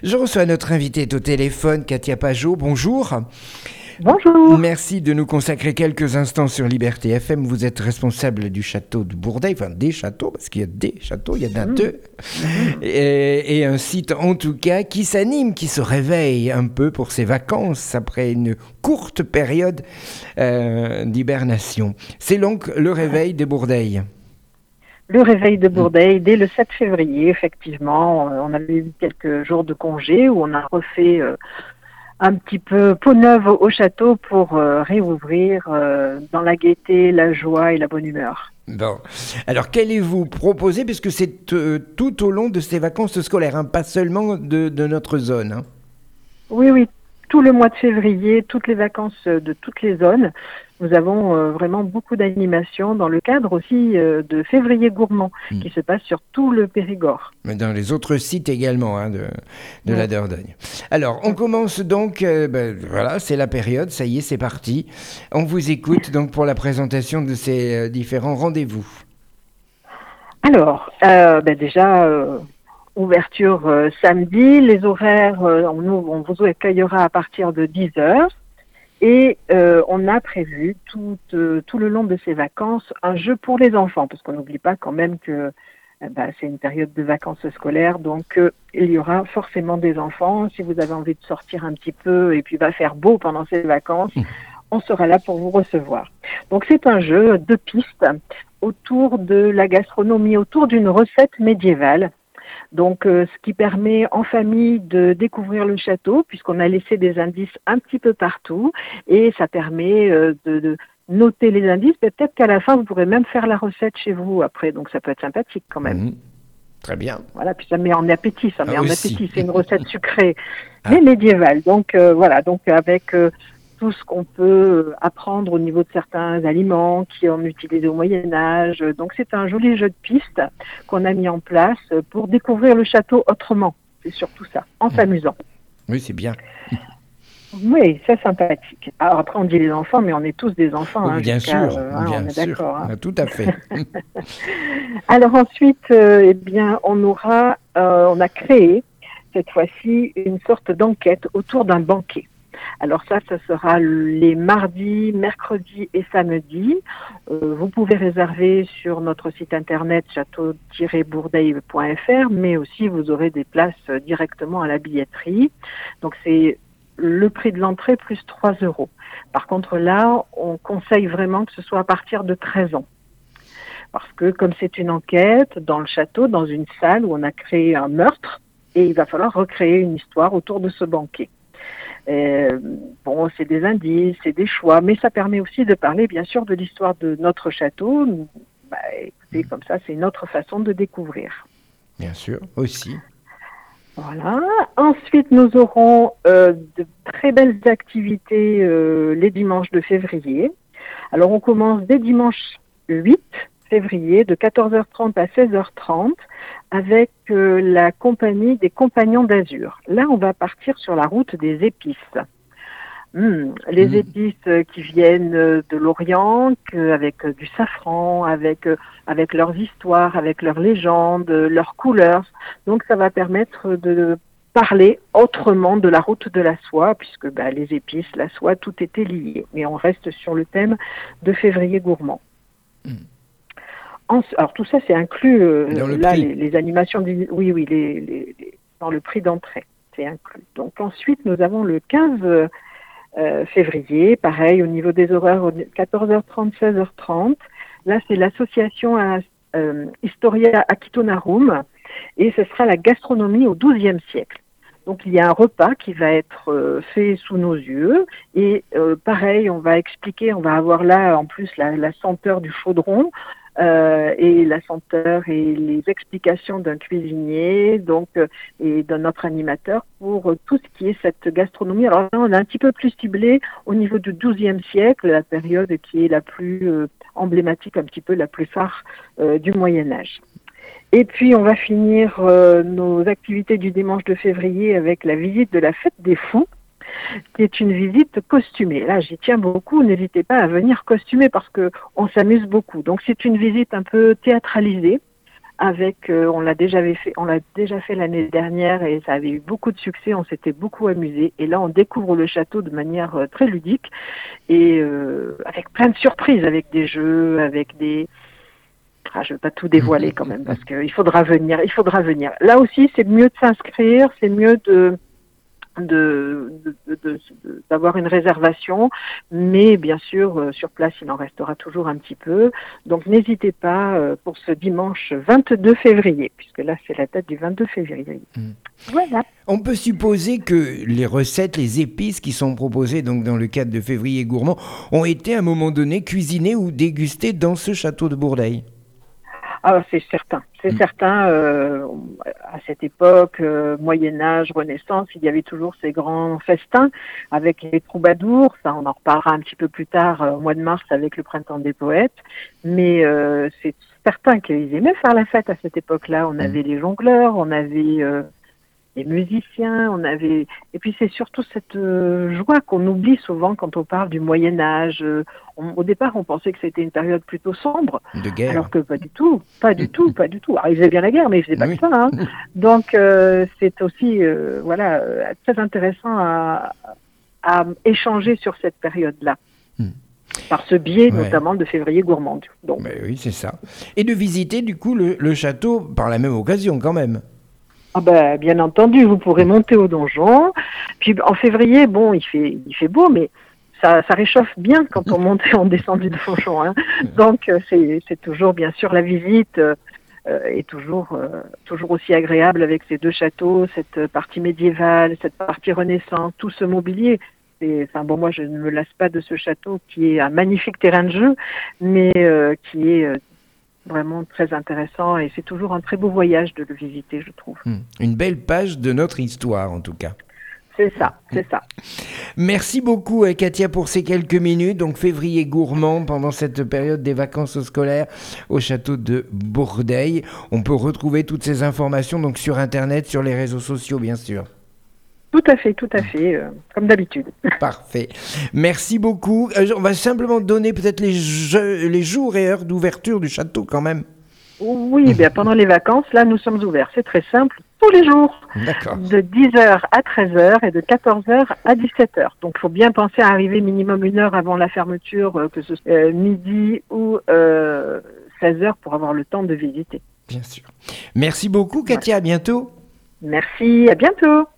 Je reçois notre invitée au téléphone, Katia Pajot. Bonjour. Bonjour. Merci de nous consacrer quelques instants sur Liberté FM. Vous êtes responsable du château de Bourdeil, enfin des châteaux, parce qu'il y a des châteaux, il y en a deux. Et un site en tout cas qui s'anime, qui se réveille un peu pour ses vacances après une courte période d'hibernation. C'est donc le réveil des Bourdeil. Le réveil de Bourdeil dès le 7 février, effectivement. On avait eu quelques jours de congé où on a refait un petit peu peau neuve au château pour réouvrir dans la gaieté, la joie et la bonne humeur. Bon, alors qu'allez-vous proposer, puisque c'est tout au long de ces vacances scolaires, hein, pas seulement de notre zone. Hein. Oui, tout le mois de février, toutes les vacances de toutes les zones. Nous avons vraiment beaucoup d'animations dans le cadre aussi de Février Gourmand qui se passe sur tout le Périgord. Mais dans les autres sites également de la Dordogne. Alors, on commence donc, voilà, c'est la période, ça y est, c'est parti. On vous écoute donc pour la présentation de ces différents rendez-vous. Alors, déjà... ouverture samedi, les horaires, on vous accueillera à partir de 10h et on a prévu tout le long de ces vacances un jeu pour les enfants, parce qu'on n'oublie pas quand même que c'est une période de vacances scolaires, donc il y aura forcément des enfants. Si vous avez envie de sortir un petit peu et puis va faire beau pendant ces vacances, on sera là pour vous recevoir. Donc c'est un jeu de pistes autour de la gastronomie, autour d'une recette médiévale. Donc, ce qui permet en famille de découvrir le château, puisqu'on a laissé des indices un petit peu partout, et ça permet de noter les indices. Peut-être qu'à la fin, vous pourrez même faire la recette chez vous après, donc ça peut être sympathique quand même. Très bien. Voilà, puis ça met en appétit, Aussi. C'est une recette sucrée, mais médiévale. Donc, donc avec... tout ce qu'on peut apprendre au niveau de certains aliments qu'on utilisait au Moyen-Âge. Donc c'est un joli jeu de pistes qu'on a mis en place pour découvrir le château autrement. C'est surtout ça, en s'amusant. Oui, c'est bien. Oui, c'est sympathique. Alors après on dit les enfants, mais on est tous des enfants. Oui, bien sûr, bien on est sûr. d'accord. Hein. Tout à fait. Alors ensuite, on a créé cette fois-ci une sorte d'enquête autour d'un banquet. Alors ça sera les mardis, mercredis et samedis. Vous pouvez réserver sur notre site internet château-bourdeil.fr, mais aussi vous aurez des places directement à la billetterie. Donc c'est le prix de l'entrée plus 3 €. Par contre là, on conseille vraiment que ce soit à partir de 13 ans. Parce que comme c'est une enquête dans le château, dans une salle où on a créé un meurtre, et il va falloir recréer une histoire autour de ce banquet. C'est des indices, c'est des choix, mais ça permet aussi de parler bien sûr de l'histoire de notre château. Écoutez, comme ça, c'est une autre façon de découvrir. Bien sûr, aussi. Voilà. Ensuite, nous aurons de très belles activités les dimanches de février. Alors, on commence dès dimanche 8 février de 14h30 à 16h30 avec la compagnie des Compagnons d'Azur. Là, on va partir sur la route des épices. Les épices qui viennent de l'Orient, avec du safran, avec leurs histoires, avec leurs légendes, leurs couleurs. Donc, ça va permettre de parler autrement de la route de la soie, puisque les épices, la soie, tout était lié. Mais on reste sur le thème de Février Gourmand. Alors tout ça c'est inclus les animations dans le prix d'entrée, c'est inclus. Donc ensuite nous avons le 15 février, pareil au niveau des horaires 14h30 16h30. Là c'est l'association Historia Aquitonarum et ce sera la gastronomie au XIIe siècle. Donc il y a un repas qui va être fait sous nos yeux et pareil on va expliquer, on va avoir là en plus la senteur du chaudron. Et la senteur et les explications d'un cuisinier et d'un autre animateur pour tout ce qui est cette gastronomie. Alors là, on est un petit peu plus ciblé au niveau du XIIe siècle, la période qui est la plus emblématique, un petit peu la plus phare du Moyen-Âge. Et puis, on va finir nos activités du dimanche de février avec la visite de la Fête des Fous, qui est une visite costumée. Là, j'y tiens beaucoup. N'hésitez pas à venir costumer parce que on s'amuse beaucoup. Donc, c'est une visite un peu théâtralisée on l'a déjà fait l'année dernière et ça avait eu beaucoup de succès. On s'était beaucoup amusé. Et là, on découvre le château de manière très ludique et avec plein de surprises, avec des jeux, avec des... je ne veux pas tout dévoiler quand même parce qu'il faudra venir. Là aussi, c'est mieux de s'inscrire, c'est mieux d'avoir une réservation, mais bien sûr, sur place, il en restera toujours un petit peu. Donc, n'hésitez pas pour ce dimanche 22 février, puisque là, c'est la date du 22 février. Voilà. On peut supposer que les recettes, les épices qui sont proposées donc dans le cadre de Février Gourmand ont été à un moment donné cuisinées ou dégustées dans ce château de Bourdeil. Ah, c'est certain. C'est certain. À cette époque, Moyen-Âge, Renaissance, il y avait toujours ces grands festins avec les troubadours. Ça, on en reparlera un petit peu plus tard, au mois de mars, avec le Printemps des poètes. Mais c'est certain qu'ils aimaient faire la fête à cette époque-là. On avait les jongleurs, on avait les musiciens, et puis c'est surtout cette joie qu'on oublie souvent quand on parle du Moyen-Âge. Au départ, on pensait que c'était une période plutôt sombre, de guerre. Alors que pas du tout. Alors, ils faisaient bien la guerre, mais ils faisaient pas que ça. Hein. Donc c'est aussi très intéressant à échanger sur cette période-là. Par ce biais, notamment de Février Gourmand. Donc. Mais oui, c'est ça. Et de visiter, du coup, le château par la même occasion, quand même. Ah ben, bien entendu, vous pourrez monter au donjon. Puis en février, bon, il fait beau, mais ça réchauffe bien quand on monte et on descend du donjon. Hein. Donc c'est toujours, bien sûr, la visite est toujours aussi agréable avec ces deux châteaux, cette partie médiévale, cette partie renaissance, tout ce mobilier. Moi, je ne me lasse pas de ce château qui est un magnifique terrain de jeu, mais qui est vraiment très intéressant et c'est toujours un très beau voyage de le visiter, je trouve. Une belle page de notre histoire, en tout cas. C'est ça. Merci beaucoup, Katia, pour ces quelques minutes. Donc, Février Gourmand, pendant cette période des vacances scolaires au château de Bourdeil. On peut retrouver toutes ces informations donc sur Internet, sur les réseaux sociaux, bien sûr. Tout à fait, comme d'habitude. Parfait. Merci beaucoup. On va simplement donner peut-être les jours et heures d'ouverture du château quand même. Oui, bien pendant les vacances, là, nous sommes ouverts. C'est très simple, tous les jours. D'accord. De 10h à 13h et de 14h à 17h. Donc, il faut bien penser à arriver minimum 1 heure avant la fermeture, que ce soit midi ou 16h pour avoir le temps de visiter. Bien sûr. Merci beaucoup, Katia. À bientôt. Merci, à bientôt.